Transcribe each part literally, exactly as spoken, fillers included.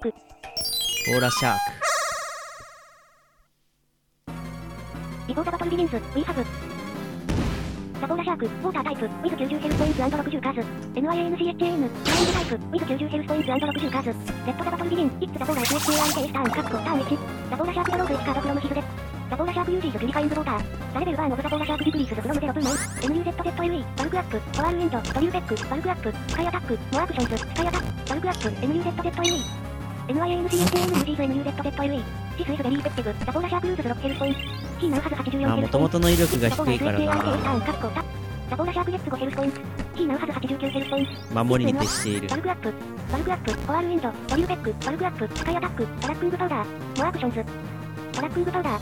ク。 オーラシャーク。 ビフォーザバトルビギンズ、We have。ザボーラシャーク、ウォータータイプ、with きゅうじゅうヘルスポイント ろくじゅう カーズ。エヌアイエヌシーエイチエーエヌ、フライングタイプ、with きゅうじゅうヘルスポイント ろくじゅう カーズ。レッドザバトルビギン、イッツザボーラ エスエスエーアールケー スターン、カッコ、ターンいち。ザボーラシャークドローズいちカードフロムヒズデ。ザボーラシャークユージーズピュリファイングウォーター。ザレベルバーノブザボーラシャークディクリースズフロムゼロブーマイ。エヌユーゼットゼットエルイー、バルクアップ、フォアールウィンド、ドリューベック、バルクアップ、スカイアタック、モアアクションズ、スカイアタック、バルクアップ、エヌユーゼットゼットエルイー。エヌアイエヌシーエイチエーエヌ ユージーズ エヌユーゼットゼットエルイー。シスイズベリーペクティブ、ザボーラシャークルーズろくヘルスポイント。キーナウハズはちじゅうよんあ、 ヘルスポイント。 もともとの威力が低いからな。 ザボーラシャークゲッツごヘルスポイント。キーナウハズはちじゅうきゅうヘルスポイント。 守りに徹している。 バルクアップ、バルクアップ、フォアールウィンド、ドリューベック、バルクアップ、スカイアタック、トラックングパウダー、モアアクションズ、トラックングパウダー。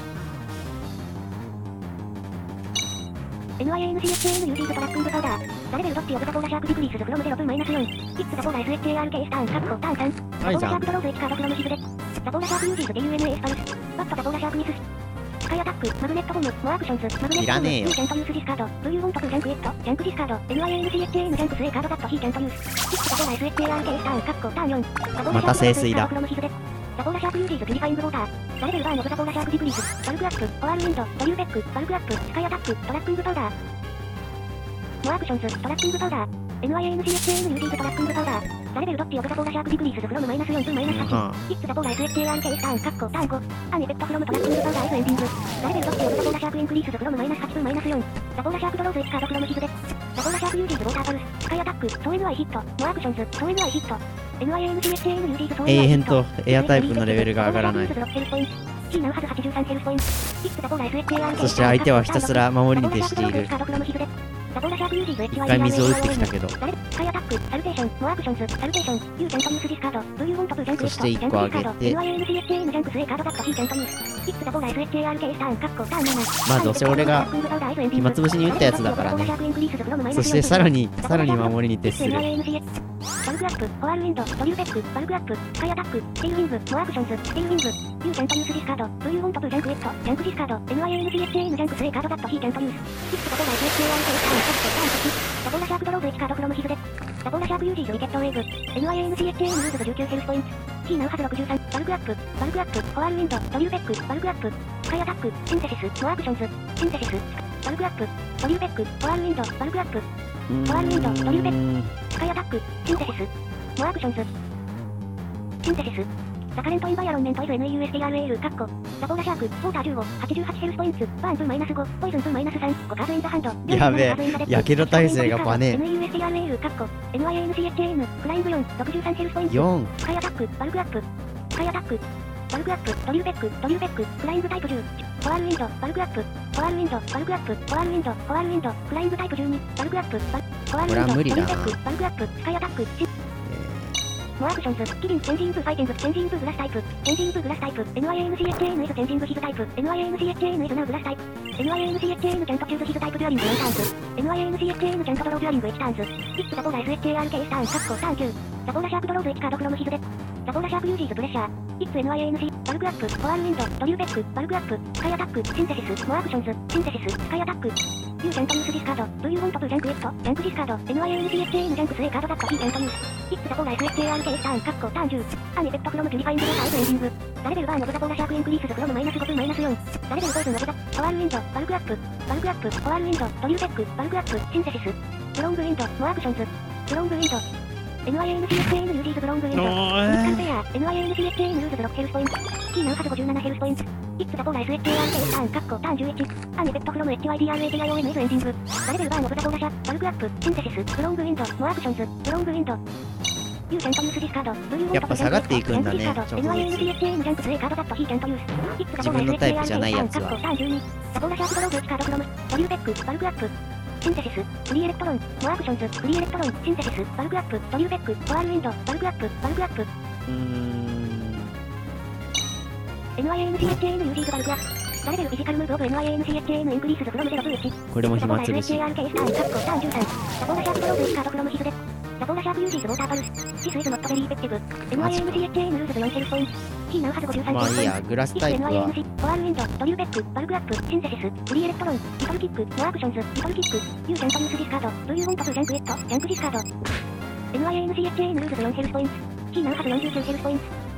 エヌアイエヌシーエイチエーエヌ ユージーズトラックングパウダー。ザレベルドッティオブザボーラシャークディクリースズフロムゼロブーマイナスよん。イッツザボーラ エスエイチエーアールケー スターン、カッコ、ターンさん。ザボーラシャークドローズいちカードフロムヒズデ。ザボーラシャークユージーズ ディーユーエヌエー スパルス。バットザボーラシャークミス。スカイアタック、マグネットボム、モアアクションズ、マグネットボム、 いらねえよ。 ヒーキャントユースディスカード、ブルーウォントプジャンクエット、ジャンクディスカード、エヌアイエヌシーエイチエーエヌ ジャンクス A カードダットヒーキャントユース。イッツザボーラ エスエイチエーアールケー スターン、カッコ、ターンよん。 また聖水だ。 ザボーラシャークユージーズピュリファイングウォーター。ザレベルバーノブザボーラシャークディクリース。バルクアップ、フォアールウィンド、ドリューベック、バルクアップ、スカイアタック、トラックングパウダー。モアアクションズ、トラッキングパウダー。エヌアイエヌシーエイチエーエヌ ユージーズトラッキングパウダー。ザレベルドッティオブザボーラシャークディクリースズフロムマイナスよんブーマイナスはち。イッツザボーラ エスエイチエーアールケー スターン、カッコ、ターンご。アンエペットフロムトラッキングパウダー F エンディング。ザレベルドッティオブザボーラシャークインクリースズフロムマイナスはちブーマイナスよん。ザボーラシャークドローズいちカードフロムヒズデ。ザボーラシャークユージーズウォーターパルス。スカイアタック、ソー エヌアイ ヒット。モアアクションズ、ソー エヌアイ ヒット。エヌアイエヌシーエイチエーエヌ ユージーズソー エヌアイ ヒット。 永遠とエアタイプのレベルが上がらない。 キーナウハズはちじゅうさんヘルスポイント。イッツザボーラ エスエイチエーアールケーそして相手はひたすら守りに徹している。 ザボーラシャークユージーズ エイチワイ一回水を打ってきたけど。 スカイアタック、サルテーション、モアアクションズ、サルテーション、ユーキャントユースディスカード、ブルーウォントプジャンクエット、 そしていっこ上げてエヌアイエヌシーエイチエーエヌ ジャンクス A カードダットヒーキャントユース。イッツザボーラ エスエイチエーアールケー スターン、カッコ、ターンなな。 まあどうせ俺が暇つぶしに打ったやつだからね。そしてさらに、さらに守りに徹する。 バルクアップ、フォアールウィンド、ドリューベック、バルクアップ、スカイアタック、テイルウィング、モアアクションズ、テイルウィング、ユーキャントユースディスカード、ブルーウォントプジャンクエット、ジャンクディスカード、エヌアイエヌシーエイチエーエヌ ジャンクス A カードダットヒーキャントユース。イッツザボーラ エスエイチエーアールケー スターン、カッコ、ターンはち。ザボーラシャークドローズいちカードフロムヒズデ。ザボーラシャークユージーズウィケットウェーブ。エヌアイエヌシーエイチエーエヌ ユーズズじゅうきゅうヘルスポイント。キーナウハズろくじゅうさん。バルクアップ、バルクアップ、フォアールウィンド、ドリューベック、バルクアップ、スカイアタック、シンテシス、モアアクションズ、シンテシス、バルクアップ、ドリューベック、フォアールウィンド、バルクアップ、フォアールウィンド、ドリューベック、スカイアタック、シンテシス、モアアクションズ、シンテシス。ザカレントインバイアロンメント エフエヌユーエスティーアールエーエル、カッコ。ザボーラシャーク、ウォーターじゅうご、はちじゅうはちヘルスポイント、バーンブーマイナスご、ポイズンブーマイナスさん、ごカードインザハンド。 やべえ、やけど耐性がバネ。 エヌユーエスティーアールエーエル、カッコ。エヌアイエヌシーエイチエーエヌ、フライングよん、ろくじゅうさんヘルスポイント。 よん。 スカイアタック、バルクアップ、スカイアタック、バルクアップ、ドリューベック、ドリューベック、フライングタイプじゅう、フォアールウィンド、バルクアップ、フォアールウィンド、バルクアップ、フォアールウィンド、フォアールウィンド、フライングタイプじゅうに、バルクアップ、バルフォアールウィンド、ドリューベック、バルクアップ、スカイアタック、モアアクションズ、キリン、チェンジインプファイティング、チェンジインプグラスタイプ、チェンジインプグラスタイプ、エヌアイエヌシーエイチエーエヌ イズチェンジングヒズタイプ、エヌアイエヌシーエイチエーエヌ イズナウグラスタイプ、エヌアイエヌシーエイチエーエヌ キャントチューズヒズタイプデュアリングよんターンズ、エヌアイエヌシーエイチエーエヌ キャントドローデュアリングいちターンズ、イッツザボーラ エスエイチエーアールケー スターン、カッコ、ターンきゅう、ザボーラシャークドローズいちカードフロムヒズデ、ザボーラシャークユージーズプレッシャー、イッツ エヌアイエヌシー、バルクアップ、フォアールウィンド、ドリューベック、バルクアップ、スカイアタック、シンテシス、モアアクションズ、シンテシス、スカイアタック、ユーキャントユースディスカード、ブルーウォントプジャンクエット、ジャンクディスカード、エヌアイエヌシーエイチエーエヌ ジャンクス A カードダットヒーキャントユース、イッツザボーラ エスエイチエーアールケー スターン、カッコ、ターンじゅう、アンエペットフロムピュリファイングウォーター F エンディング、ザレベルバーノブザボーラシャークインクリースズフロムマイナスごブーマイナスよん、ザレベルポイズンオブザ、フォアールウィンド、バルクアップ、バルクアップ、フォアールウィンド、ドリューベック、バルクアップ、シンテシス、ブロングウィンド、モアアクションズ、ブロングウィンド、エヌアイエヌシーエイチエーエヌ ユージーズブロングウィンド、ミスカルペア、エヌアイエヌシーエイチエーエヌ ユーズズろくヘルスポイント、キーナウハズごじゅうななヘルスポイント、イッツザボーラ エスエイチエーアールケー スターン、カッコ、ターンじゅういち、アンエペットフロム エイチワイディーアールエーティーアイオーエヌ F エンディング、ザレベルバーノブザボーラシャ、バルクアップ、シンテシス、ブロングウィンド、モアアクションズ、ブロングウィンド、ユーキャントユースディスカード、ブルーウォントプジャンクエット、 やっぱ下がっていくんだね、 エヌアイエヌシーエイチエーエヌ ジャンクス A カードダットヒーキャントユース、イッツザボーラ エスエイチエーアールケー自分のタイプじゃないやつはカッコ、ターンじゅうに、ザボーラシャークドローズいちカードフロム、ドリューベック、バルクアップ、シンテシス、フリーエレクトロン、モアアクションズ、フリーエレクトロン、シンテシス、バルクアップ、ドリューベック、フォアールウィンド、バルクアップ、バルクアップ、 うーん。 エヌアイエヌシーエイチエーエヌ ユージーズバルクアップ、ザレベルフィジカルムーブオブ エヌアイエヌシーエイチエーエヌ インクリースズフロムゼロブーいち、 これも暇つぶし。 ザボーラ エスエイチエーアールケー スターン、カッコ、ターンじゅうさん、ザボーラシャークドローズいちカードフロムヒズデ、ザボーラシャークユージーズウォーターパルス、シスイズノットベリーペクティブ、エヌアイエヌシーエイチエーエヌ ルーズズよんヘルスポイント、キーナウハズごじゅうさんまあいいや、グラスタイプはエヌアイエヌシー、フォアールウィンド、ドリューベック、バルクアップ、シンテシス、フリーエレクトロン、リトルキック、モアアクションズ、リトルキック、ユーキャントユースディスカード、ブルーウォントプジャンクエット、ジャンクディスカード、エヌアイエヌシーエイチエーエヌ ルーズズよんヘルスポイント、キーナウハズよんじゅうきゅうヘルスポイント、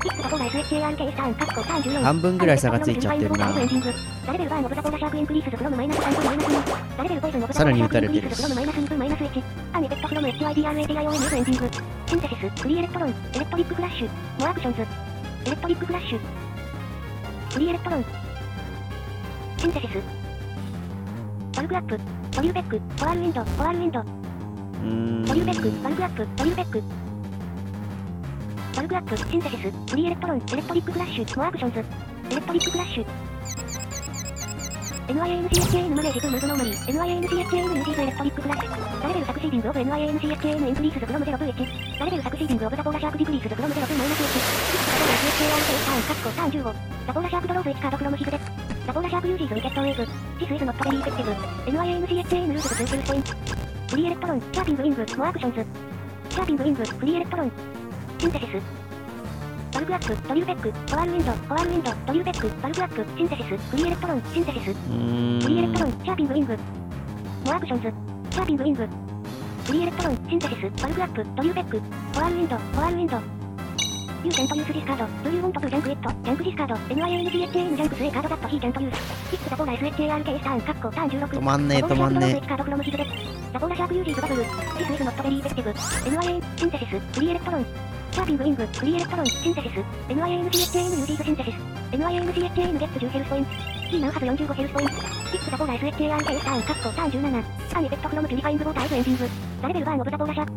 ッツザボーラ エスエイチエーアールケー スターン、カッコターンじゅうよん。 半分ぐらい差がついちゃってるな。 ダレベルバーノブザボーラシャークインクリースズフロムマイナスさん分マイナスに。ダレベルポイズンノブザボーラシャークインクリースズフロムマイナスに分マイナスいち。アンエフェクトフロム エイチワイディーアールエーティーアイオーエム エンディング。シンテシス、フリーエレクトロン、エレクトリックフラッシュ、モアクションズ。エレクトリックフラッシュ。フリーエレクトロン。シンテシス。バルクアップ、トリューベック、フォアールウィンド、フォアールウィンド。 うーん。 トリューベック、バルクアップ、トリューベック。バルクアップ、シンテシス、フリーエレクトロン、エレクトリックフラッシュ、モアクションズ。エレクトリックフラッシュ。エヌアイエーエヌシーエイチエーエヌ マネージブームーブノーマリー。エヌアイエーエヌシーエイチエーエヌ ユージーズエレクトリックフラッシュ。ダレベルサクシーディングオブ エヌアイエーエヌシーエイチエーエヌ インクリースズフロムゼロブイチ。ダレベルサクシーディングオブザボーラシャークディクリースズフロムゼロブマイナスいち。ザボーラ エスエイチエーアールケー スターン、カッコターンじゅうご。ザボーラシャークドローズいちカードフロムヒグデ。ザボーラシャークユージーズウィケットウェーブ。ジスイズノットベリーエフェクティブ。エヌアイエーエヌシーエイチエーエヌ ルーズズツーキルスポイント。フリーエレクトロン、チャーピングウィング、モアクションズ。チャーピングウィング、フリーエレクトロン。シンテシス。バルクアップ、トリューベック、フォアールウィンド、フォアールウィンド、トリューベック、バルクアップ、シンテシス、フリーエレクトロン、シンテシス。 うーん。 フリーエレクトロン、チャーピングウィング。モアクションズ。チャーピングウィング。フリーエレクトロン、シンテシス、バルクアップ、トリューベック。フォアールウィンド、フォアールウィンド。ユーセントユースディスカード。Do you want to junk it? ジャンクディスカード。エヌアイエーエヌシーエイチエーエヌ ジャンクス A カード that he can't use. キッズザボーラ エスエイチエーアールケー スターン、カッコターンじゅうろく。 止まんねえ止まんねえ。 ザボーラシャークドローズいちカードフロムヒグデ。ザボーラシャークユージーズバブル。This is not very effective. エヌアイエーエヌ シンテシス、フリーエレクトロン。チャーピングウィング、フリーエレクトロン、シンテシス。エヌアイエーエヌシーエイチエーエヌ ユージーズシンテシス。エヌアイエーエヌシーエイチエーエヌ ゲッツじゅうヘルスポイント。キーナウハズよんじゅうごヘルスポイント。キッズザボーラ エスエイチエーアールケー スターン、カッコターンじゅうなな。アンエフェクトフロムピュリファイングウォーターエズエンディング。ダレベルバーノブザボーラシャーク。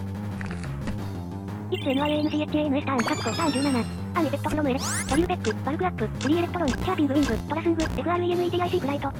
キッズ エヌアイエーエヌシーエイチエーエヌ スターン、カッコターンじゅうなな。アンエフェクトフロムエレクトリューベック、バルクアップ、フリーエレクトロン、チャーピングウィング、トラスング、エフアールイーエヌイーティーアイシー フライト。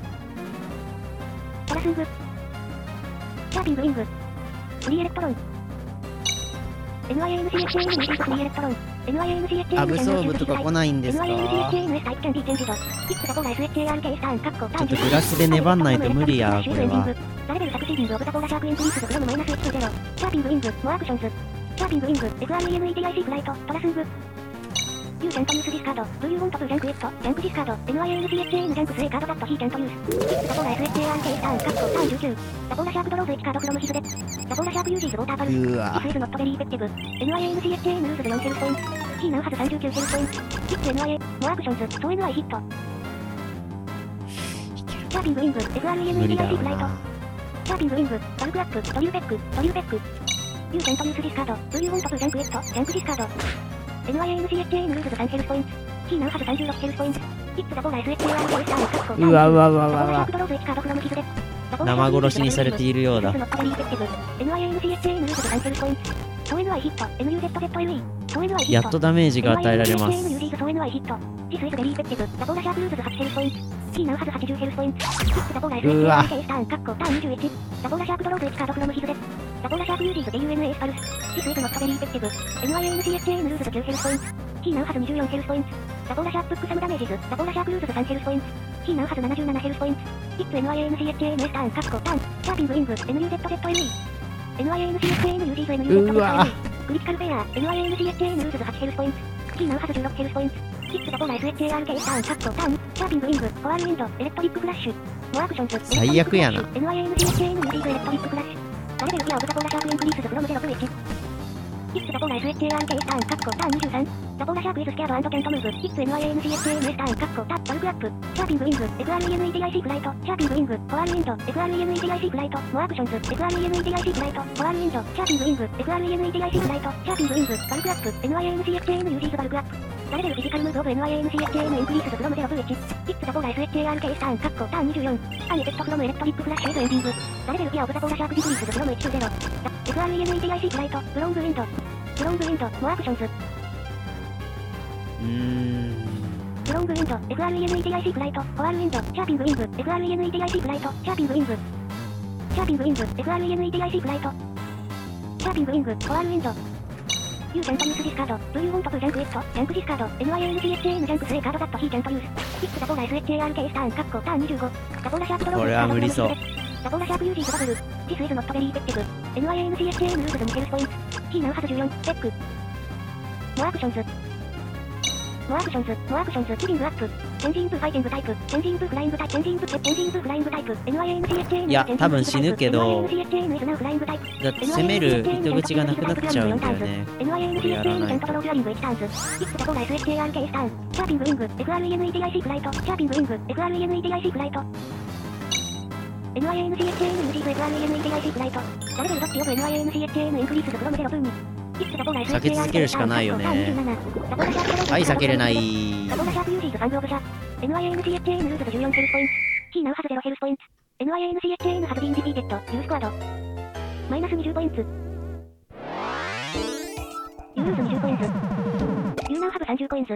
トラスング。チャーピングウィング。フリーエレクトロン。エヌアイエーエヌシーエイチエーエヌ ユージーズフリーエレクトロン。エヌアイエーエヌシーエイチエーエヌアブソーブとか来ないんですか？ エヌアイエーエヌシーエイチエーエヌ タイプキャンビーチェンジド。キッズザボーラ エスエイチエーアールケー スターン、カッコターンちょっとグラスで粘んないと無理やこれは。 ダレベルサクシーディングオブザボーラシャークインクリースズフロムマイナスいちとゼロ。チャーピングウィング、モアクションズ。チャーピングウィング、エフアールイーエヌイーティーアイシー フライト、トラスング。ユーセントユースディスカード。Do you want to junk it? ジャンクディスカード。エヌアイエーエヌシーエイチエーエヌ ジャンクス A カード that he can't use. キッズザボーラ エスエイチエーアールケー スターン、カッコターンじゅうきゅう。ザボーラシャークドローズいちカードフロムヒズデ。ザボーラシャークユージーズウォーターパルス。 うわ。 This is not very effective. エヌアイエーエヌシーエイチエーエヌ ルーズでよんヘルスポイント。キーナウハズさんじゅうきゅうヘルスポイント。キッズ エヌアイエー、モアクションズ、ソ エヌアイ ヒット。チャーピングウィング、エフアールイーエヌイーティーアイシー フライト。チャーピングウィング、バルクアップ、トリューベック、トリューベック。ユーセントユースディスカード。Do you want to junk it? ジャンクディスカード。エヌアイエーエヌシーエイチエーエヌ ルーズでさんヘルスポイント。キーナウハズさんじゅうろくヘルスポイント。キッズザボーラ エスエイチエーアールケー スターン、カッコ。 うわうわうわうわうわ。生殺しにされているようだ。 エヌアイエーエヌシーエイチエーエヌ ルーズでさんヘルスポイント。ソ エヌアイ ヒット、エヌユーゼットゼットエルイー。ソ エヌアイ ヒット。 やっとダメージが与えられます。 ソ エヌアイ ヒット。ジスイズベリーエフェクティブ。ザボーラシャークルーズズはちヘルスポイント。キーナウハズはちじゅうヘルスポイント。キッズザボーラ エスエイチエーアールケー スターン、カッコターンにじゅういち。ザボーラシャークドローズいちカードフロムヒズデ。ザボーラシャークユージーズ ディーユーエヌエー スパルス。ジスイズノットベリーエフェクティブ。エヌアイエーエヌシーエイチエーエヌ ルーズズきゅうヘルスポイント。キーナウハズにじゅうよんヘルスポイント。ザボーラシャークプックサムダメージズ。ザボーラシャークルーズズさんヘルスポイント。キーナウハズななじゅうななヘルスポイント。キッズ エヌアイエーエヌシーエイチエーエヌ スターン、カッコターン。チャーピングウィング、エヌユーゼットゼットエルイー。エヌアイエーエヌシーエイチエーエヌ ユージーズ エヌユーゼットゼットエルイー。クリティカルフェア、エヌアイエーエヌシーエイチエーエヌ ルーズズはちヘルスポイント。キーナウハズじゅうろくヘルスポイント。キッズザボーラ エスエイチエーアールケー スターン、カッコターン。チャーピングウィング、フォアールウィンド、エレクトリックフラッシュ。モアクションズ、 最悪やな。 エヌアイエーエヌシーエイチエーエヌ ユージーズエレクトリックフラッシュ。ダレベルギアオブザボーラシャークインクリースズフロムゼロブイチ。キッズザボーラ エスエイチエーアールケー スターン、カッコターンにじゅうさん。ザボーラシャークイズスキャード&キャントムーブ。キッズ エヌアイエーエヌシーエイチエーエヌ スターン、カッコタバルクアップ。チャーピングウィング、エフアールイーエヌイーティーアイシー フライト。チャーピングウィング、フォアールウィンド、エフアールイーエヌイーティーアイシー フライト。モアクションズ、エフアールイーエヌイーティーアイシー フライト。フォアールウィンド、チャーピングウィング、エフアールイーエヌイーティーアイシー フライト。チャーピングウィング、バルクアップ。エヌアイエーエヌシーエイチエーエヌ ユージーズバルクアップ。ダレベルフィジカルムーブオブ エヌアイエーエヌシーエイチエーエヌ インクリースズフロムゼロブイチ。キッズザボーラ エスエイチエーアールケー スターン、カッコターンにじゅうよん。アンエフェクトフロムエレクトリックフラッシュエズエンディング。ダレベルギアオブザボーラシャークディクリースズフロムいちとゼロ。エフアールイーエヌイーティーアイシー フライト。ブロングウィンド。ブロングウィンド、モアクションズ。 うーん。 ブロングウィンド、エフアールイーエヌイーティーアイシー フライト。フォアールウィンド、チャーピングウィング、エフアールイーエヌイーティーアイシー フライト。チャーピングウィング。チャーピングウィング、エフアールイーエヌイーティーアイシー フライト。チャーピングウィング、フォアールウィンド。ユーセントユースディスカード。Do you want to junk it? ジャンクディスカード。エヌアイエーエヌシーエイチエーエヌ ジャンクス A カード that he can't use. キッズザボーラ エスエイチエーアールケー スターン、カッコターンにじゅうご。ザボーラシャークドローズ。 これは無理そう。 ザボーラシャークユージーズバブル。This is not very effective. エヌアイエーエヌシーエイチエーエヌ ルーズズにヘルスポイント。キーナウハズじゅうよん、ベック。モアクションズ。 モアクションズ、モアクションズ、キビングアップ。チェンジインプファイティングタイプ。チェンジインプフライングタイプ。チェンジインプチェンジインプフライングタイプ。エヌワイエーエヌシーエイチエーエヌいや多分死ぬけど、 エヌワイエーエヌシーエイチエーエヌ フライングタイプ。 だって攻める糸口がなくなっちゃうんだよね。 エヌワイエーエヌシーエイチエーエヌ セントドローデュアリングいちターンズ。イップザボーライス エイチエーアールケー スターン。シャーピングウィング、エフアールイーエヌイーティーアイシー フライト。シャーピングウィング、エフアールイーエヌイーティーアイシー フライト。エヌワイエーエヌシーエイチエーエヌ ユージーズ エフアールイーエヌイーティーアイシー フライト。ダレベルドッチオブ エヌワイエーエヌシーエイチエーエヌ インクリースズフロムゼロブーに。 避け続けるしかないよね。はい、避けれない。 ザボラシャープユージーズファングオブシャ。エヌワイエーエヌシーエイチエーエヌ ルーズズじゅうよんヘルスポイント。キーナウハズゼロヘルスポイント。エヌワイエーエヌシーエイチエーエヌ ハズビーンディフィーテッド。ユースクワード。マイナスにじゅうポイント。ユールーズにじゅうポイント。ユーナウハブさんじゅうポイント。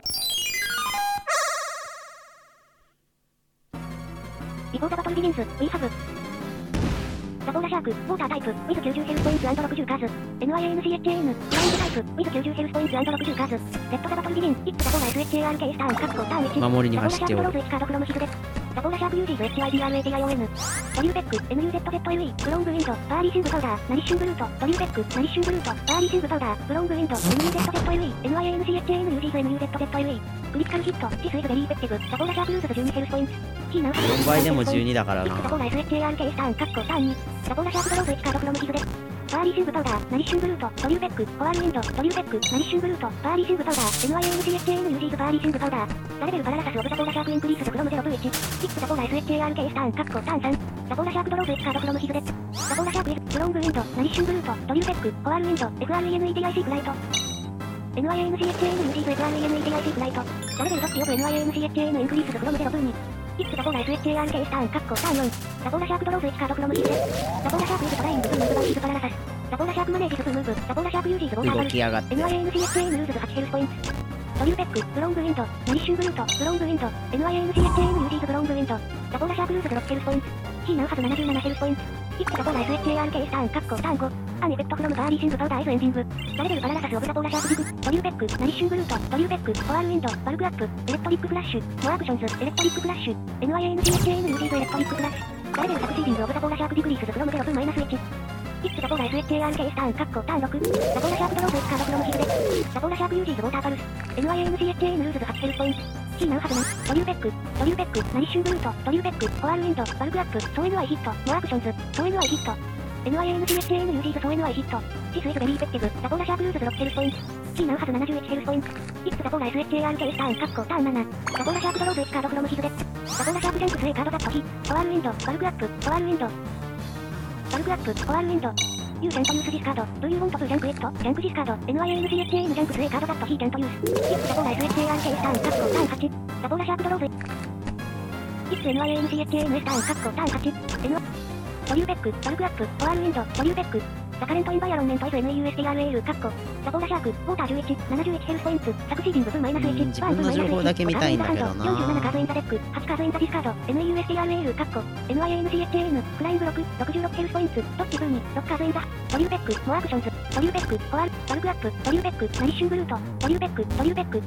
ビフォーザバトルビギンズ、ウィーハブ。ザボーラシャーク、ウォータータイプ、ウィズきゅうじゅうヘルスポイント ろくじゅうカーズ。エヌワイエーエヌシーエイチエーエヌ、フライングタイプ、ウィズきゅうじゅうヘルスポイント ろくじゅうカーズ。レッドザバトルビギン、イップザボーラ エスエイチエーアールケー スターン、カッコ、ターンいち。 守りに走っておる。 ザボーラシャークドローズいちカードフロムヒズデ。ザボーラシャークユージーズ エイチアイディーアールエーティーアイオーエヌ。ドリューベック、エヌユーゼットゼットエルイー、ブロングウィンド、バーリーシングパウダー、ナリッシングルート、ドリューベック、ナリッシングルート、バーリーシングパウダー、ブロングウィンド、エヌユーゼットゼットエルイー、エヌワイエーエヌシーエイチエーエヌ ユージーズ エヌユーゼットゼットエルイー。クリティカルヒット、シスイズベリーエフェクティブ、ザボーラシャークユーズズじゅうにヘルスポイント。キーナウハブよんばいでもじゅうにだからな。 ザボーラ エスエイチエーアールケー スターン、カッコ、ターンに。ザボーラシャークドローズいちカードフロムヒズデ。バーリーシングパウダー、ナリッシングルート、ドリューベック、フォアールウィンド、ドリューベック、ナリッシングルート、バーリーシングパウダー、エヌワイエーエヌシーエイチエーエヌ ユージーズバーリーシングパウダー。ダレベルパララサスオブザボーラシャークインクリースズフロムゼロブイワン。イップザボーラ エスエイチエーアールケー スターン、カッコ、ターンさん。ザボーラシャークドローズいちカードフロムヒズデ。ザボーラシャークイズ、ブロングウィンド、ナリッシングルート、ドリューベック、フォアールウィンド、エフアールイーエヌイーティーアイシー フライト。エヌワイエーエヌシーエイチエーエヌ ユージーズ エフアールイーエヌイーティーアイシー フライト。ダレベルドッチオブ エヌワイエーエヌシーエイチエーエヌ インクリースズフロムゼロブに。イップザボーラ エスエイチエーアールケー スターン、カッコ、ターンよん。ザボーラシャークドローズいちカードフロムヒズデ。ザボーラシャークイズトライングブームーブバイヒズパララサス。ザボーラシャークマネージズブームーブ。ザボーラシャークユージーズウォーターバル。 動きやがって。 エヌワイエーエヌシーエイチエーエヌ ルーズズはちヘルスポイント。ドリューベック、ブロングウィンド、ナリッシングルート、ブロングウィンド、エヌワイエーエヌシーエイチエーエヌ ユージーズブロングウィンド。ザボーラシャークユーズズろくヘルスポイント。キーナウハズななじゅうななヘルスポイント。イップザボーラ エスエイチエーアールケー スターン、カッコ、ターンご。アンエフェクトフロムバーリーシングパウダーエズエンディング。ダレベルパララサスオブザボーラシャークジグ。ドリューベック、ナリッシングルート、ドリューベック、フォアールウィンド、バルクアップ、エレクトリックフラッシュ、モアクションズ、エレクトリックフラッシュ、エヌワイエーエヌシーエイチエーエヌ ユージーズエレクトリックフラッシュ。ダレベルサクシーディングオブザボーラシャークディグリースズフロムゼロブマイナスいち。イップザボーラ エスエイチエーアールケー スターン、カッコ、ターンろく。ザボーラシャークドローズいちカードフロムヒズデ。ザボーラシャークユージーズウォーターパルス。エヌワイエーエヌシーエイチエーエヌ ルーズズはちヘルスポイント。キーナウハズな。ドリューベック、ドリューベック、ナリッシングルート、ドリューベック、フォアールウィンド、バルクアップ、ソー エヌワイ ヒット、モアクションズ、ソー エヌワイ ヒット。エヌワイエーエヌシーエイチエーエヌ ユージーズソー エヌワイ ヒット。シスイズベリーエフェクティブ、ザボーラシャークユーズズろくヘルスポイント。キーナウハズななじゅういちヘルスポイント。イップザボーラ エスエイチエーアールケー スターン、カッコ、ターンなな。ザボーラシャークドローズいちカードフロムヒズデ。ザボーラシャークジャンクス A カードザットヒ。フォアールウィンド、バルクアップ、フォアールウィンド。バルクアップ、フォアールウィンド。ユーキャントユースディスカード。Do you want to ジャンクエットジャンクディスカード。エヌワイエーエヌシーエイチエーエヌ ジャンクス A カードザットヒキャントユース。イップザボーラ エスエイチエーアールケー スターン、カッコ、ターンはち。ザボーラシャークドローズ。イップ エヌワイエーエヌシーエイチエーエヌ スターン、カッコ、ターンはち。N ドリューベック、バルクアップ、フォアールウィンド、ドリューベック。ザカレントインバイアロンメント エフエヌイーユーエスティーアールエーユー カッコ。ザボーラシャーク、ウォーターじゅういち、ななじゅういちヘルスポイント、サクシーディングブーマイナスいち、 自分の情報だけ見たいんだけどな。 よんじゅうななカードインザデック、はちカードインザディスカード、エヌイーユーエスティーアールエーユー カッコ。エヌワイエーエヌシーエイチエーエヌ、フライングろく、ろくじゅうろくヘルスポイント、ドッチブーに、ろくカードインザ、ドリューベック、モアクションズ、ドリューベック、フォアール、バルクアップ、ドリューベック、ナリッシングルート、ドリューベック、ドリューベック。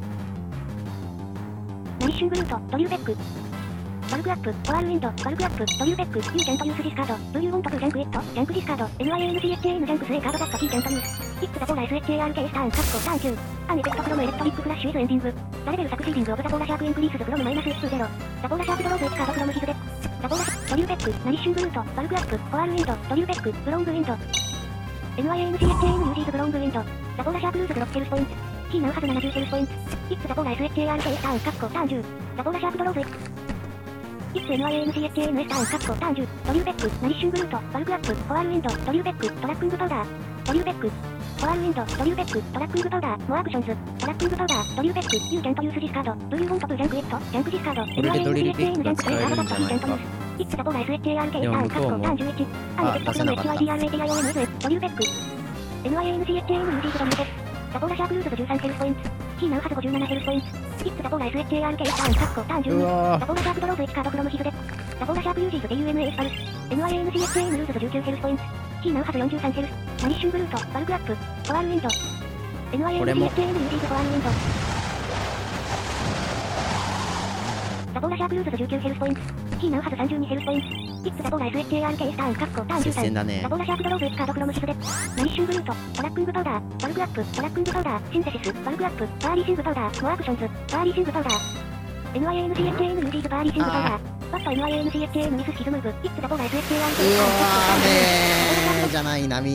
ナリッシングルート、ドリューベック。バルクアップ、フォアールウィンド、バルクアップ、ドリューベック、ユーキャントユースディスカード、Do you want to ジャンクエットジャンクディスカード、エヌワイエーエヌシーエイチエーエヌ ジャンクス A カードザットヒーキャントユース。イップザボーラ エスエイチエーアールケー スターン、カッコ、ターンきゅう。アンエフェクトフロムエレクトリックフラッシュイズエンディング。ダレベルサクシーディングオブザボーラシャークインクリースズフロムマイナスいちとゼロ。ザボーラシャークドローズいちカードフロムヒズデ。ザボーラ、ドリューベック、ナリッシングルート、バルクアップ、フォアールウィンド、ドリューベック、ブロングウィンド。エヌワイエーエヌシーエイチエーエヌ ユージーズブロングウィンド。ザボーラシャークルーズズろくヘルスポイント。キーナウハズななじゅうヘルスポイント。イップザボーラ エスエイチエーアールケー スターン、カッコ、ターンじゅう。ザボーラシャークドローズいち。イップ エヌワイエーエヌシーエイチエーエヌ スターン、カッコ、ターンじゅう。ドリューベック、ナリッシングルート、バルクアップ、フォアールウィンド、ドリューベック、トラックングパウダー。ドリューベック。フォアールウィンド、ドリューベック、トラックングパウダー、モアクションズ、トラックングパウダー、ドリューベック、ユーキャントユースディスカード、Do you want to ジャンクエットジャンクディスカード、エヌワイエーエヌシーエイチエーエヌ ジャンクス A カードザットヒーキャントユース。イップザボーラ エスエイチエーアールケー スターン、カッコ、ターンじゅういち。アンエフェクトフロム エイチワイディーアールエーティーアイオーエヌエス、ドリューベック。エヌワイエーエヌシーエイチエーエヌ ユージーズドリューベック。ザボーラシャークルーズズじゅうさんヘルスポイント。キーナウハズごじゅうななヘルスポイント。イップザボーラ エスエイチエーアールケー スターン、カッコ、ターンじゅうに。ザボーラシャークドローズいちカードフロムヒズデ。ザボーラシャークユージーズ ディーユーエムエー スパルス。エヌワイエーエヌシーエイチエーエヌ ルーズズじゅうきゅうヘルスポイント。キーナウハズよんじゅうさんヘルス。ナリッシングルート、バルクアップ、フォアールウィンド。エヌワイエーエヌシーエイチエーエヌ ユージーズフォアールウィンド。ザボーラシャークルーズズじゅうきゅうヘルスポイント。 ヒーナウハズさんじゅうにヘルスポイント。イッツザボーラ エスエイチエーアールケー スターン、カッコ、ターンじゅうさん。 接戦だねザボーラシャープドローズいちカードクロムシズで。ナリッシュングルート、トラックングパウダー、バルグアップ、トラックングパウダー、シンセシス、バルグアップ、バーリーシングパウダー、モアクションズ、バーリーシングパウダー。エヌワイエーエヌシーエイチエーエヌ ユージーズバーリーシングパウダー。バット エヌワイエーエヌシーエイチエーエヌ ミスヒズムーブ、イッツザボーラ エスエイチエーアールケーうわスターン、カッコ、ターンじゅうさん。 ーねーじゃない波。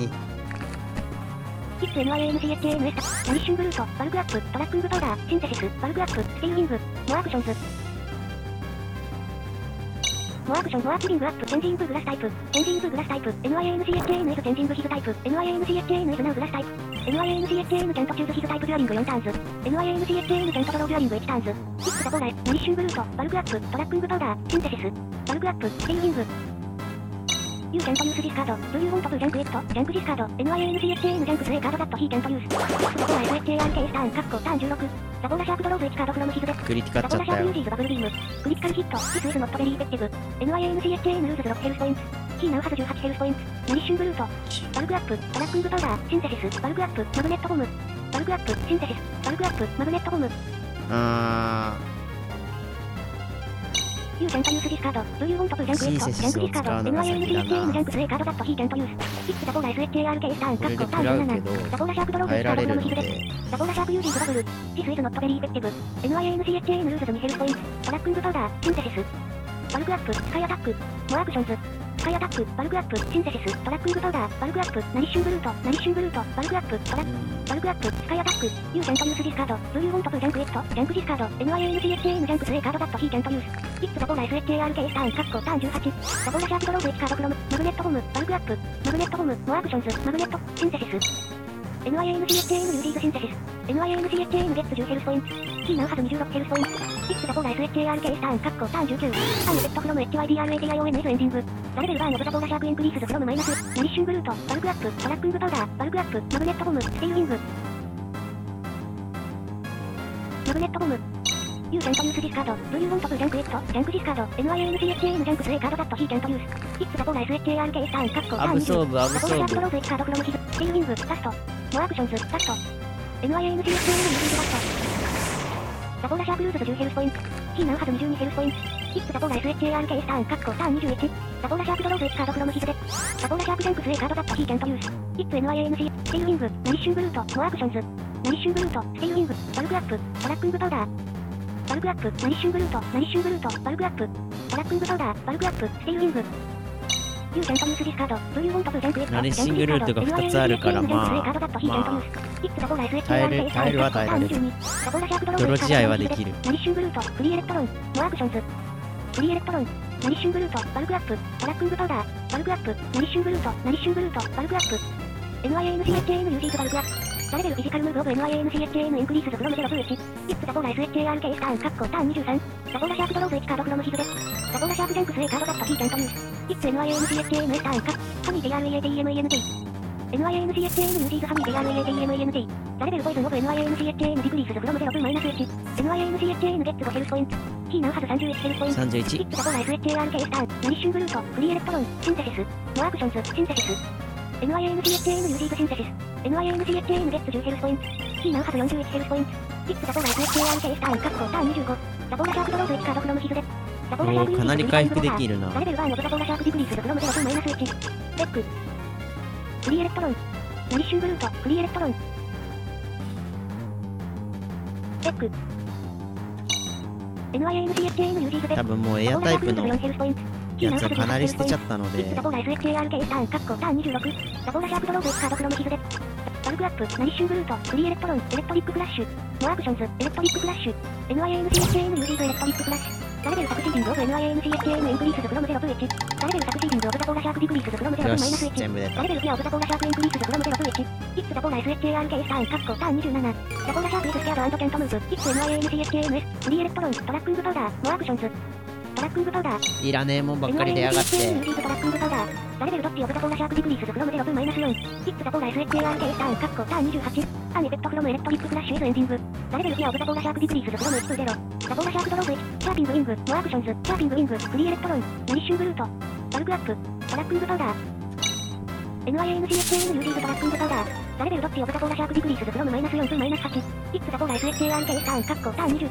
イッツ エヌワイエーエヌシーエイチエーエヌ エスタ、ナリッシュングルート、バルグアップ、トラックングパウダー、シンセシス、バルグアップ、ステイルリング、モアクションズ。モアクション、モアキリングアップ、チェンジインプグラスタイプ、チェンジインプグラスタイプ、エヌワイエーエヌシーエイチエーエヌ チェンジングヒズタイプ、エヌワイエーエヌシーエイチエーエヌ ナウグラスタイプ、エヌワイエーエヌシーエイチエーエヌ チェントチューズヒズタイプデュアリングよんターンズ、エヌワイエーエヌシーエイチエーエヌ チェントドローデュアリングいちターンズ、イッツザボーライ、ナリッシュングルート、バルグアップ、トラックングパウダー、シンセシス、バルグアップ、ステイルリング。ユーキャントユースディスカード、Do you want toジャンクエット、ジャンクディスカード、エヌワイエーエヌシーエイチエーエヌ ジャンクス A カードザットヒーキャントユース。ザボーラ エスエイチエーアールケー スターン、カッコ、ターンじゅうろく。ザボーラシャープドローズいちカードフロムヒズで。 クリティカっちゃザボーラシャープユったよージーズバブルビーム。クリティカルヒット、シスウスノットベリーエフェクティブ。エヌワイエーエヌシーエイチエーエヌ ルーズろくヘルスポイント。ヒーナウハズじゅうはちヘルスポイント。ナリッシュングルート。バルグアップ、トラックングパウダー、シンセシス、バルグアップ、マグネットボム。バルグアップ、シンセシス、バルグアップ、マグネットボム。 あユーキャントユースディスカード、Do you want toジャンクエット、ジャンクディスカード、エヌワイエーエヌシーエイチエーエヌ ジャンクス A カードザットヒーキャントユース。イッツザボーラ エスエイチエーアールケー スターン、カッコ、ターンじゅうなな。ザボーラシャープドローズいちカードフロムヒズで。ザボーラシャープユージーズバブル。シスイズノットベリーエフェクティブ。エヌワイエーエヌシーエイチエーエヌ ルーズにヘルスポイント。トラックングパウダー、シンセシス。バルグアップ、スカイアタック。モアクションズ。スカイアタック、バルグアップ、シンセシス、トラックングパウダー、バルグアップ、ナリッシュングルート、ナリッシュングルート、バルグアップ、トラック、バルグアップ、スカイアタック、ユーキャントユースディスカード、Do you want toジャンクエット、ジャンクディスカード、エヌワイエーエヌシーエイチエーエヌ ジャンクス A カードザットヒーキャントユース。イッツザボーラ エスエイチエーアールケー スターン、カッコ、ターンじゅうはち。ザボーラシャープドローズいちカードフロム、マグネットボム、バルグアップ、マグネットボム、モアクションズ、マグネット、シンセシス。エヌワイエーエヌシーエイチエーエヌ ユージーズシンセシス。エヌワイエーエヌシーエイチエーエヌ ゲッツじゅうヘルスポイント。ヒーナウハズにじゅうろくヘルスポイント。イッツザボーラ エスエイチエーアールケー スターン、カッコ、ターンじゅうきゅう。アンエフェクトフロム エイチワイディーアールエーティーアイオーエヌエス エンディング。ラレベルバーンオブザボーラシャープインクリースズフロムマイナス。ナリッシュングルート、バルグアップ、トラックングパウダー、バルグアップ、マグネットボム、ステイルリング。マグネットボム。ユーキャントユースディスカード、Do you want toジャンクエット、ジャンクディスカード、エヌワイエーエヌシーエイチエーエヌ ジャンクス A カードザットヒーキャントユース。イッツザボーラ エスエイチエーアールケー スターン、カッコ、ターアブーンにじゅう。 ソーブアブソザボーラシャープドローーズいちカードフロムヒズ、ステイルリング、ラスト。モアクションズ、ラスト。エヌワイエーエヌシーエイチエーエヌ ユージーズラスト。ザボーラシャープユーズズじゅうヘルスポイント。ヒーナウハズにじゅうにヘルスポイント。イッツザボーラ エスエイチエーアールケー スターン、カッコ、ターンにじゅういち。ザボーラシャープドローズいちカードフロムヒズで。ザボーラシャープジャンクス A カードザットヒーキャントユース。イッツ エヌワイエーエヌシー、ステイルリング、ナリッシュングルート、モアクションズ。ナリッシュングルート、ステイルリング、バルグアップ、トラックングパウダー。バルグアップ、ナリッシュングルート、ナリッシュングルート、バルグアップ、トラックングパウダー、バルグアップ、ステイルリング。ユーキャントユースディスカード、Do you want toジャンクエット、 ナリッシュングルートがふたつあるからまあまあ耐える耐えるは耐えられる。泥試合はできる。 ナリッシュングルート、フリーエレクトロン、モアクションズ。フリーエレクトロン、ナリッシュングルート、バルグアップ、トラックングパウダー、バルグアップ、ナリッシュングルート、ナリッシュングルート、バルグアップ。エヌワイエーエヌシーエイチエーエヌ ユージーズバルグアップ。ラレベルフィジカルムーブオブ エヌワイエーエヌシーエイチエーエヌ インクリースズフロムゼロブイチ。イッツザボーラ エスエイチエーアールケー スターン、カッコ、ターンにじゅうさん。ザボーラシャープドローズいちカードフロムヒズで。ザボーラシャープジャンクス A カードザットヒーキャントユース。イッツ エヌワイエーエヌシーエイチエーエヌ スターン、カッコ、ハミー ディーアールイーエーティーイーエムイーエヌティー。エヌワイエーエヌシーエイチエーエヌ ユージーズハミー ディーアールイーエーティーイーエムイーエヌティー。ラレベルポイズンオブ エヌワイエーエヌシーエイチエーエヌ ディクリースズフロムゼロブイマイナスいち。エヌワイエーエヌシーエイチエーエヌ ゲッツごヘルスポイント。ヒーナウハズさんじゅういちヘルスポイント。 さんじゅういち。 イッツザボーラ エスエイチエーアールケー スターン、ナリッシュングルート、フリーエレクトロン、シンセシス、モアクションズ、シンセシス。エヌワイエーエヌシーエイチエーエヌ ユージーズシンセシス。エヌワイエーエヌシーエイチエーエヌ ゲッツじゅうヘルスポイント。ヒーナウハズよんじゅういちヘルスポイント。イッツザボーラ エスエイチエーアールケー スターン、カッコ、ターンにじゅうご。ザボーラシャープドローズいちカードフロムヒズで。ザボーラシャープユージーズかなり回復できるな。 ラレベルバーンオブザボーラシャープディクリースズフロムゼロブイマイナスいち。レック。フリーエレクトロン。ナリッシュングルート、フリーエレクトロン。レック。エヌワイエーエヌシーエイチエーエヌ ユージーズで。 多分もうエアタイプのやつはかなり捨てちゃったので。 ザボーラ エスエイチエーアールケー スターン、カッコ、ターンにじゅうろく。ザボーラシャープドローズいちカードフロムヒズで。バルグアップ、ナリッシュングルート、フリーエレクトロン、エレクトリックフラッシュ。モアクションズ、エレクトリックフラッシュ。エヌワイエーエヌシーエイチエーエヌ ユージーズエレクトリックフラッシュ。ラレベルサクシーディングオブ エヌワイエーエヌシーエイチエーエヌ インクリースズフロムゼロブイチ。ラレベルサクシーディングオブザボーラシャープディクリースズフロムゼロブイマイナスいち。 全部出た。 ラレベルフィアオブザボーラシャープインクリースズフロムゼロブイチ。イッツザボーラ エスエイチエーアールケー スターン、カッコ、ターンにじゅうなな。ザボーラシャープイズスキャード&キャントムーブ。イッツ エヌワイエーエヌシーエイチエーエヌエス。フリーエレクトロン、トラックングパウダー、モアクションズ。トラックングパウダー。 いらねえもんばっかり出やがって。 トラックングパウダー。ラレベルドッチオブザボーラシャープディクリースズフロムゼロブイマイナスよん。イッツザボーラ エスエイチエーアールケー スターン、カッコ、ターンにじゅうはち。アンエフェクトフロムエレクトリックフラッシュイズエンディング。ラレベルフィアオブザボーラシャープディクリースズフロムいちにゼロ。ザボーラシャープドローズいち。シャーピングウィング、モアクションズ、シャーピングウィング、フリーエレクトロン、ナリッシュングルート。バルグアップ、トラックングパウダー。エヌワイエーエヌシーエイチエーエヌ ユージーズトラックングパウダー。ラレベルドッチオブザボーラシャープディクリースズフロムマイナスよんブイマイナスはち。イッツザボーラ エスエイチエーアールケー スターン、カッコ、ターンにじゅうきゅう。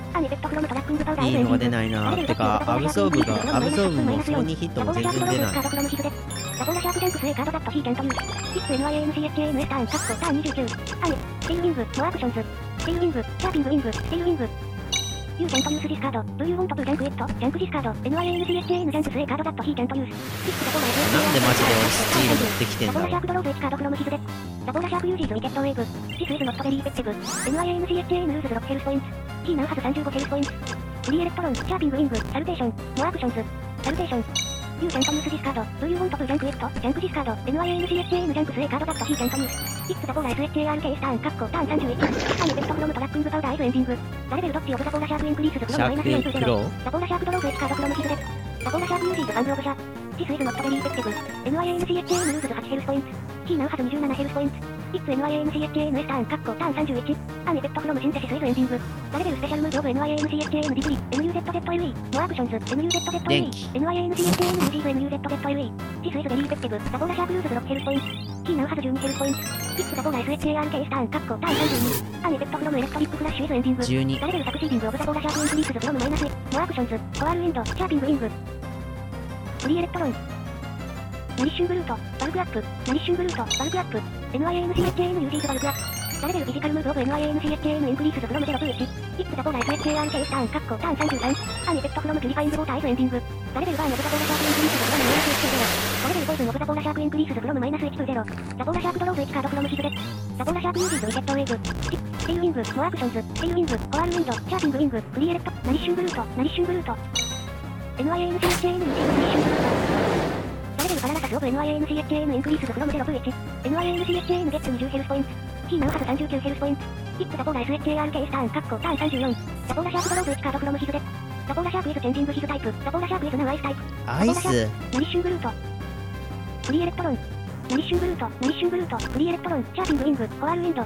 アンエフェクトフロムトラッキングパウダーいいのが出ないな。てかアブソーブがアブソーブもソーニーヒットも全然出ない。 ザボーラシャープジャンクス A カードダットヒーキャントユース イッツ エヌアイエヌシーエイチエーエヌエス ターンカッコターンにじゅうきゅうアンエテイルウィングモアクションズテイルウィングチャーピングウィングテイルウィングユーキャントユースディスカードブーユーウォントプジャンクエットジャンクディスカード エヌアイエヌシーエイチエーエヌ ジャンクス A カードダットヒーキャントユースイッツザボーラシャープなんでマジで俺スチール持ってきてんだろう。 ザボーラシャープドローズいちカードフロムヒズデザボーラシャープユージーズウィケットウェーブシスイズノットベリーエフェクティブ エヌアイエヌシーエイチエーエヌ ルーズろくヘルスポイントキーナウハズさんじゅうごヘルスポイントフリーエレクトロンチャーピングウィングサルテーションモアクションズサルテーションユーキャントユースディスカードブーユーウォントプジャンクエットジャンクディスカード エヌアイエヌシーエイチエーエヌ ジャンクス A カードダットヒーキャントユースイッツザボーラ エスエイチエーアールケー スターンカッコターンさんじゅういちアンエフェクトフロムトラッキングパウダー F エンディングザレベルドッチオブザボーラシャープインクリースズフロムマイナスよんじゅうゼロザボーラシャープドローズいちカードフロムヒズデザボーラシャープユージーズファングオブシャシスイズノットベリーエフェクティブ エヌアイエヌシーエイチエーエヌ ルーズはちヘルスポイントキーナウハズにじゅうななヘルスポイントイッツ エヌアイエヌシーエイチエーエヌ スターンカッコターンさんじゅういちアンエフェクトフロムシンテシスイズエンディングザレベルスペシャルムーブオブ エヌアイエヌシーエイチエーエヌ ディグリ エムユーゼットゼットエルイー モアクションズ エムユーゼットゼットエルイー エヌアイエヌシーエイチエーエヌ ユージーズ エムユーゼットゼットエルイー シスイズベリーエフェクティブザボーラシャープユーズろくヘルスポイントキーナウハズじゅうにヘルスポイントイッツザボーラ エスエイチエーアールケー スターンカッコターンさんじゅうにアンエフェクトフロムエレクトリックフラッシュイズエンディングじゅうにザレベルサクシーディングオブザボーラシャープインクリースズフロムマイナスにモアクションズフォアールウィンドチャーピングウィングフリーエレクトロンナリッシュングルートバルクアップナリッシュングルートバルクアップ エヌアイエヌシーエイチエーエヌ ユージーズバルクアップザレベルフィジカルムーブオブ エヌアイエヌシーエイチエーエヌ インクリースズフロムゼロブイワンイッツザボーラ エスエイチエーアールケー スターンカッコターンさんじゅうさんアンエフェクトフロムピュリファイングウォーター F エンディングザレベルバーンオブザボーラシャープインクリースズフロムマイナスいちゼロザレベルポイズンオブザボーラシャープインクリースズフロムマイナスいちゼロザボーラシャープドローズいちカードフロムヒズデザボーラシャープユージーズウィケットウェーブテイルウィングモアクションズテイルウィングフォアールウィンドチャーピングウィングフリーエレクトナリッシュングルートナリッシュングルート エヌアイエヌシーエイチエーエヌ ユージーズナリッシュングルートザレベルバララサスオブ エヌアイエヌシーエイチエーエヌ インクリースズフロムゼロブイワン エヌアイエヌシーエイチエーエヌ ゲッツにじゅうヘルスポイントキーナウハズさんじゅうきゅうヘルスポイントイッツザボーラ エスエイチエーアールケー スターンカッコターンさんじゅうよんザボーラシャープドローズいちカードフロムヒズデザボーラシャープイズチェンジングヒズタイプザボーラシャープイズナウアイスタイプアイスナリッシュングルートフリーエレクトロンナリッシュングルートナリッシュングルートフリーエレクトロンチャーピングウィングフォアールウィンド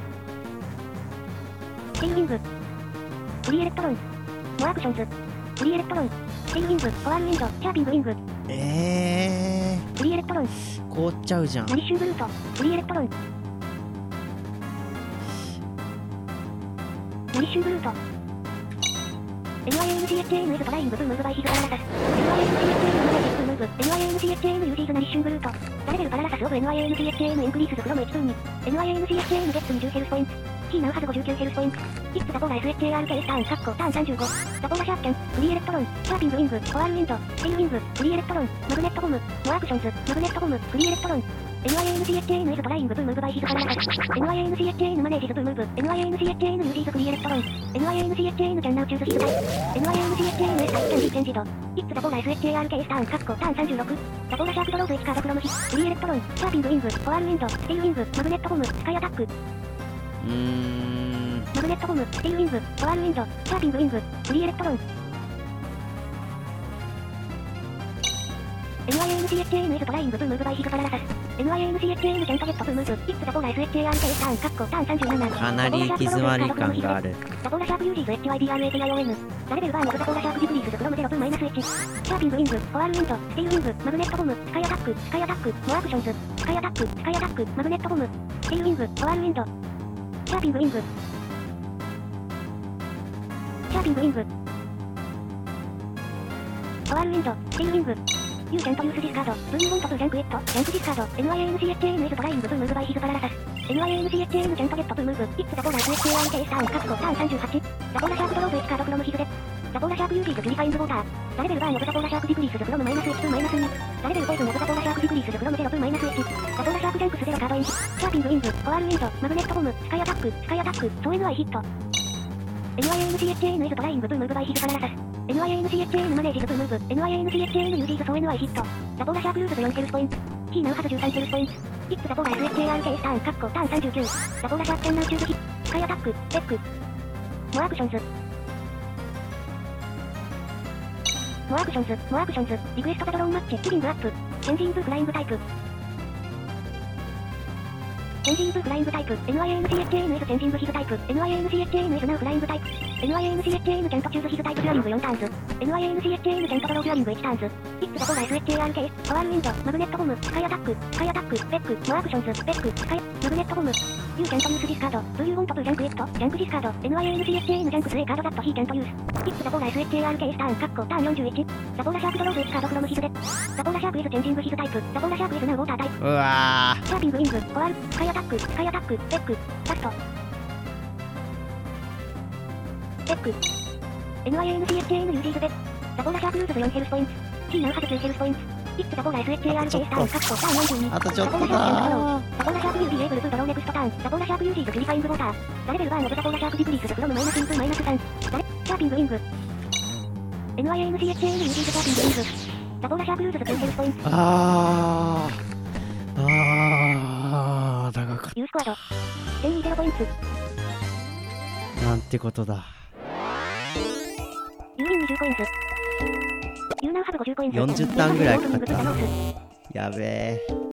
テイルウィングフリーエレクトロンモアクションズフリーエレクトロンテイルウィングフォアールウィンドチャーピングウィングえフリーエレクトロンー凍っちゃうじゃん。 ナリッシュングルートフリーエレクトロンナリッシュングルート エヌアイエヌシーエイチエーエヌ イズトライングブームーブバイヒズバララサス エヌアイエヌシーエイチエーエヌ マネージブームーブ エヌアイエヌシーエイチエーエヌ ユージーズナリッシュングルートザレベルバララサスオブ エヌアイエヌシーエイチエーエヌ インクリースズフロムいちブーに エヌアイエヌシーエイチエーエヌ ゲッツにじゅうヘルスポイントキーナウハズごじゅうきゅうヘルスポイントイッツザボーラ エスエイチエーアールケー スターンカッコターンさんじゅうごザボーラシャープキャンフリーエレクトロンチャーピングウィングフォアールウィンドテイルウィングフリーエレクトロンマグネットボムモアクションズマグネットボムフリーエレクトロンエヌアイエヌシーエイチエーエヌ イズトライングブームーブバイヒズバララサス エヌアイエヌシーエイチエーエヌ マネージズブームーブ エヌアイエヌシーエイチエーエヌ ユージーズフリーエレクトロン エヌアイエヌシーエイチエーエヌ キャンナウチューズヒズタイプ エヌアイエヌシーエイチエーエヌ エスタイプキャンディチェンジドイッツザボーラ エスエイチエーアールケー スターンカッコターンさんじゅうろくザボーラシャープドローズいちカードフロムヒフリーエレクトロンチャーピングウィングフォアールウィンドテイルウィングマグネットボムスカイアタックうーんマグネットボムテイルウィングフォアールウィンドチャーピングウィングフリーエレクトロン エヌアイエヌシーエイチエーエヌ イズトライングブームーブバイヒズバララサス エヌアイエヌシーエイチエーエヌ キャントゲットブームーブイッツザボーラ エスエイチエーアールケー スターンカッコターンさんじゅうななかなり行き詰まり感がある。 ザボーラシャープユージーズ エイチワイディーアールエーティーアイオーエヌ ザレベルバーンオブザボーラシャープジブリースズフロムゼロブーマイナスいちチャーピングウィングフォアールウィンドステイルウィングマグネットボムスカイアタックスカイアタックモアクションズスカイアタックスカイアタックマグネットボムステイルウィングフォアールウィンドチャーピングウィングチャーピングウィングフォアールウィンドステイルウィングユーキャントユースディスカードブーユーウォントプジャンクエットジャンクディスカード エヌアイエヌシーエイチエーエヌ イズトライングブームーブバイヒズバララサス エヌアイエヌシーエイチエーエヌ キャントゲットブームーブイッツザボーラ エスエイチエーアールケー スターンカッコターンさんじゅうはちザボーラシャープドローズいちカードフロムヒズデザボーラシャープユージーズピュリファイングウォーターザレベルバーンオブザボーラシャープジブリースズフロムマイナスいちブーマイナスにザレベルポイズンオブザボーラシャープジブリースズフロムゼロブーマイナスいちザボーラシャープジャンクスゼロカードインチチャーピングウィングフォアールウィンドマグネットボムスカイアタックスカイアタックソー エヌアイ ヒット エヌアイエヌシーエイチエーエヌ イズトライングブームーブバイヒズバララサス エヌアイエヌシーエイチエーエヌ マネージズブームーブ エヌアイエヌシーエイチエーエヌ ユージーズソー エヌアイ ヒットザボーラシャープユーズズよんヘルスポイントキーナウハズじゅうさんヘルスポイントイッツザボーラ エスエイチエーアールケー スターンカッコターンさんじゅうきゅうザボーラシャープキャンナウチューズヒスカイアタックベックモアクションズモアクションズモアクションズリクエストザドローンマッチリビングアップチェンジングフライングタイプチェンジングフライングタイプ エヌアイエヌシーエイチエーエヌ イズチェンジングヒズタイプ エヌアイエヌシーエイチエーエヌ イズナウフライングタイプ エヌアイエヌシーエイチエーエヌ キャントチューズヒズタイプデュアリングよんターンズ エヌアイエヌシーエイチエーエヌ キャントドローデュアリングいちターンズイッツザボーラ エスエイチエーアールケー フォアールウィンドマグネットボムスカイアタックスカイアタックベックモアクションズベックスカイマグネットボムユーキャントユースディスカード。ブーユーウォントブージャンクエクト。ジャンクディスカード。エヌワイエーエヌシーエイチエーエヌ ジャンクス A カードザットヒーキャントユース。イッツザボーラ エスエイチエーアールケー スターン。カッコターンよんじゅういち。ザボーラシャープドローズいちカードフロムヒズデ。ザボーラシャープイズチェンジングヒズタイプ。ザボーラシャープイズナウウォータータイプ。 うわシャーピングウィング。コアル。スカイアタック。スカイアタック。テック。ラスト。テック。エヌワイエーエヌシーエイチエーエヌ ユージーズデ。ザボーラシャープユーズズよんヘルスポイント。C ナウハズきゅうヘルスポイント。イッツザボーラ エスエイチエーアールケー スターン。カッコターンよんじゅうに。 あとちょっとだー。 ザボーラシャープユージーエーブルブドローネクストターン。ザボーラシャープユージーズピュリファイングウォーター。ザレベルワンオブザボーラシャープディクリースズフロムマイナスインプマイナスさん。ザレ、シャーピングウィング。エヌワイエーエヌシーエイチエーエヌ ユージーズシャーピングウィング。ザボーラシャープユーズズきゅうヘルスポイント。 あーあー長かっユースクワード。せんにじゅうポイント。 た。なんてことだ。 ユーリンにじゅうコインズ。ユーナウハブごじゅうコインズ。 よんじゅうターンぐらいかかった。やべえ。